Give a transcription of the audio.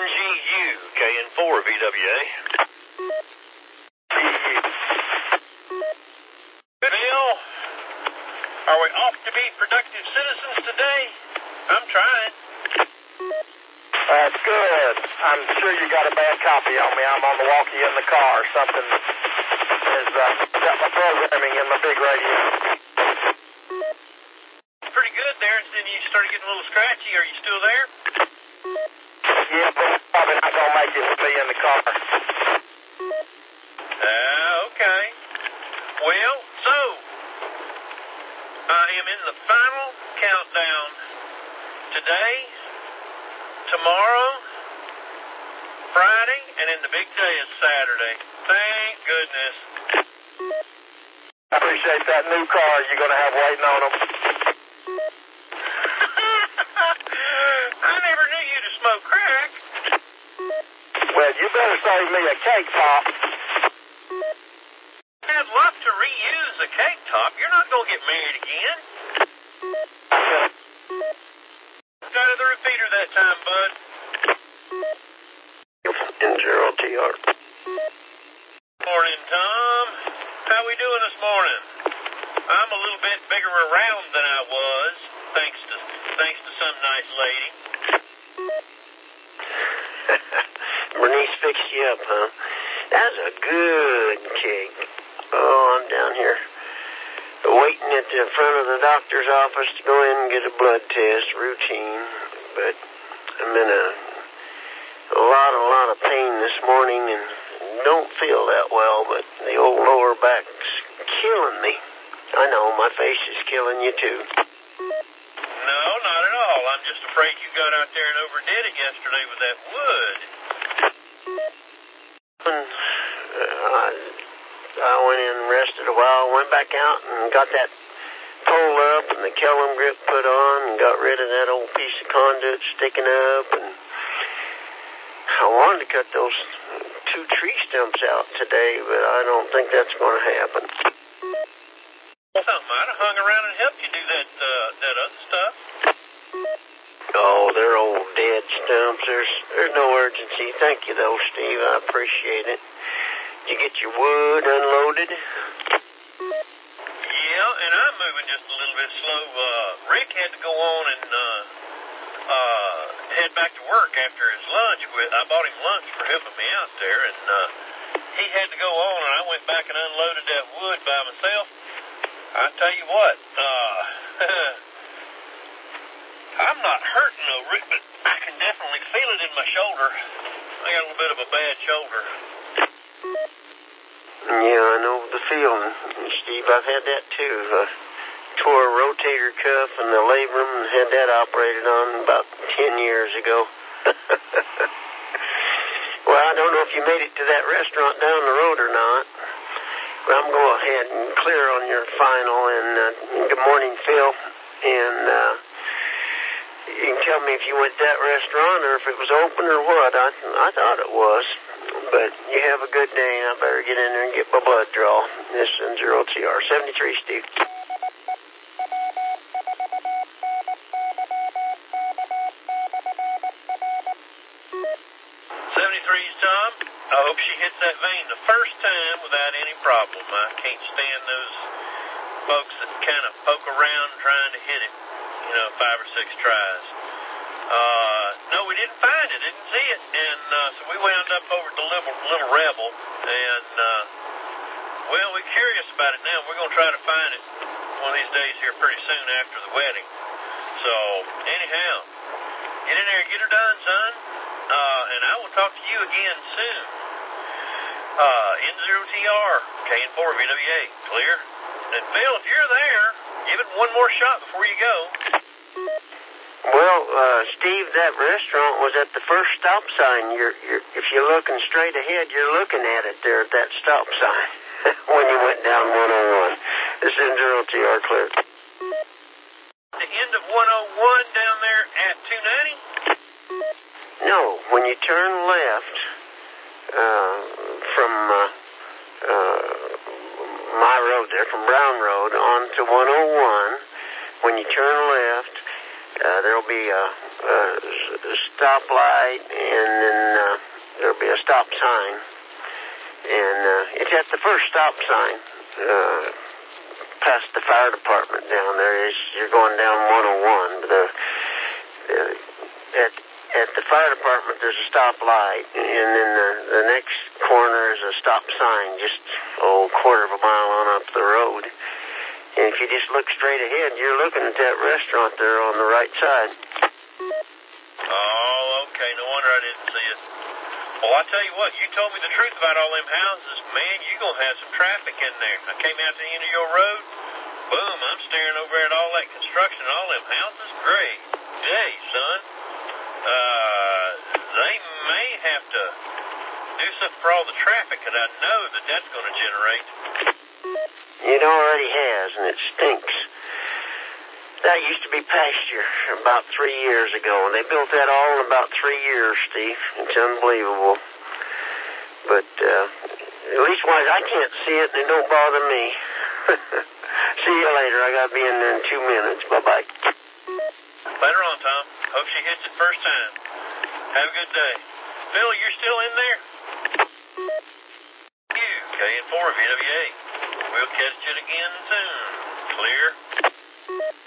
NGU, KN4 VWA. Bill, are we off to be productive citizens today? I'm trying. That's good. I'm sure you got a bad copy on me. I'm on the walkie in the car. Something has got my programming in my big radio. Pretty good there. Then you started getting a little scratchy. Are you still there? Yeah, but we're probably not going to make it with me in the car. Okay. Well, so, I am in the final countdown today, tomorrow, Friday, and then the big day is Saturday. Thank goodness. I appreciate that new car you're going to have waiting on them. I never knew you to smoke crack. Well, you better save me a cake pop. I'd love to reuse a cake top. You're not going to get married again. Out of the repeater that time, bud. N0TR. Morning, Tom. How we doing this morning? I'm a little bit bigger around than I was, thanks to some nice lady. Bernice fixed you up, huh? That's a good cake. Oh, I'm down here waiting at the front of the doctor's office to go in and get a blood test, routine. But I'm in a lot of pain this morning and don't feel that well, but the old lower back's killing me. I know, my face is killing you too. No, not at all. I'm just afraid you got out there and overdid it yesterday with that wood. I went in and rested a while, went back out and got that pole up and the Kellum grip put on and got rid of that old piece of conduit sticking up, and I wanted to cut those 2 tree stumps out today, but I don't think that's going to happen. Something I'd have hung around and helped you do that other stuff. Oh, they're old dead stumps. There's no urgency. Thank you, though, Steve. I appreciate it. Did you get your wood unloaded? Yeah, and I'm moving just a little bit slow. Rick had to go on and head back to work after his lunch. I bought him lunch for helping me out there, and he had to go on, and I went back and unloaded that wood by myself. I tell you what, I'm not hurting no, Rick, but I can definitely feel it in my shoulder. I got a little bit of a bad shoulder. Yeah, I know the feeling, Steve. I've had that too. Tore a rotator cuff in the labrum and had that operated on about 10 years ago. Well, I don't know if you made it to that restaurant down the road or not. But I'm going to go ahead and clear on your final. And good morning, Phil. And you can tell me if you went to that restaurant or if it was open or what. I thought it was. But you have a good day, and I better get in there and get my blood draw. This is N0TR. 73, Steve. 73's Tom. I hope she hits that vein the first time without any problem. I can't stand those folks that kind of poke around trying to hit it, 5 or 6 tries. No, we didn't find it, didn't see it, and so we wound up over at the Little Rebel, and well, we're curious about it now. We're going to try to find it one of these days here pretty soon after the wedding. So, anyhow, get in there and get her done, son. And I will talk to you again soon. N0TR, KN4 VWA, clear. And Phil, if you're there, give it one more shot before you go. Well, Steve, that restaurant was at the first stop sign. If you're looking straight ahead, you're looking at it there at that stop sign when you went down 101. This is N0TR, clear. The end of 101 down there at 290? No, when you turn left from my road there, from Brown Road onto 101, when you turn left, there'll be a stoplight, and then stop sign, and it's at the first stop sign, past the fire department down there. You're going down 101. At the fire department, there's a stop light, and then the next corner is a stop sign, just a quarter of a mile on up the road. And if you just look straight ahead, you're looking at that restaurant there on the right side. Oh, okay. No wonder I didn't see it. Well, I tell you what, you told me the truth about all them houses. Man, you gonna have some traffic in there. I came out to the end of your road. Boom, I'm staring over at all that construction and all them houses. Great day, son. They may have to do something for all the traffic, and I know that's going to generate. It already has, and it stinks. That used to be pasture about 3 years ago, and they built that all in about 3 years, Steve. It's unbelievable. But at least I can't see it, and it don't bother me. See you later. I got to be in there in 2 minutes. Bye-bye. Later on, Tom. Hope she hits it first time. Have a good day. Phil, you're still in there? KN4 VWA. We'll catch it again soon. Clear.